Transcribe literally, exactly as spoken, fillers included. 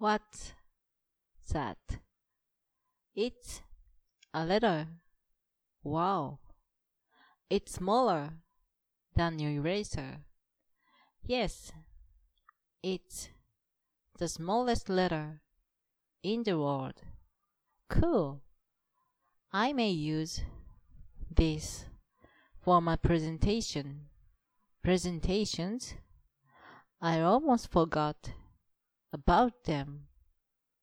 What's that? It's a letter. Wow. It's smaller than your eraser. Yes, it's the smallest letter in the world. Cool. I may use this for my presentation. Presentations? I almost forgot about them.